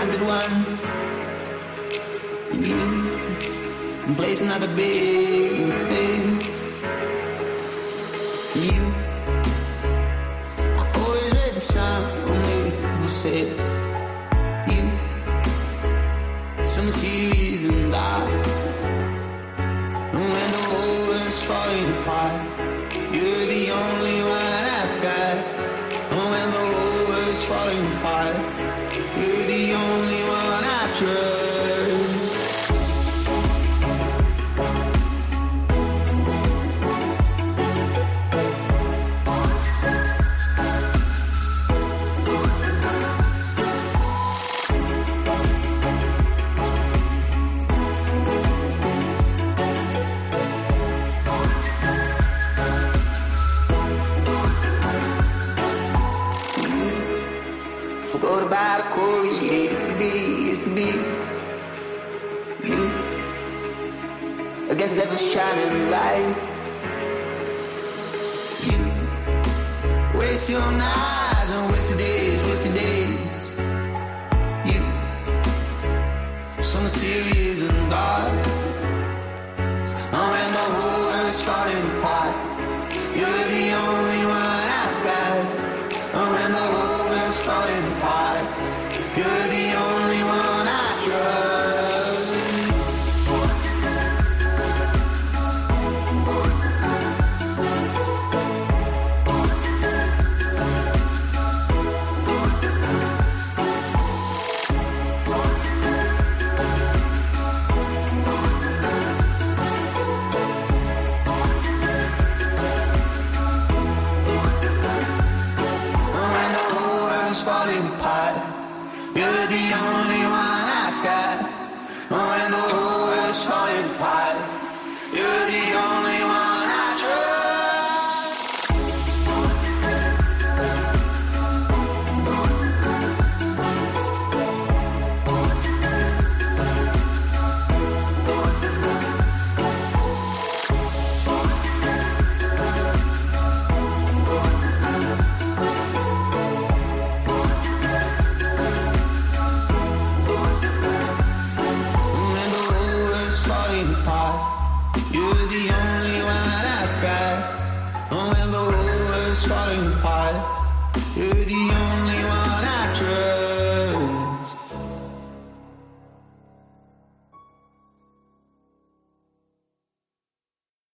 wanted one. And you embrace another big thing. You, I always read the sign on you said you, so mysterious and dark. And when the whole world's falling apart, you're the only one I've got. And when the whole world's falling apart, you're the only one I trust. Forgot about a Corey, it used to be you against every shining light. You waste your nights and waste your days. You so mysterious and dark. And when the whole world's falling apart, you're the only one I've got. And when the whole world's falling apart, you're the only one I trust. Falling apart, you're the only one I've got. When the whole world's falling apart,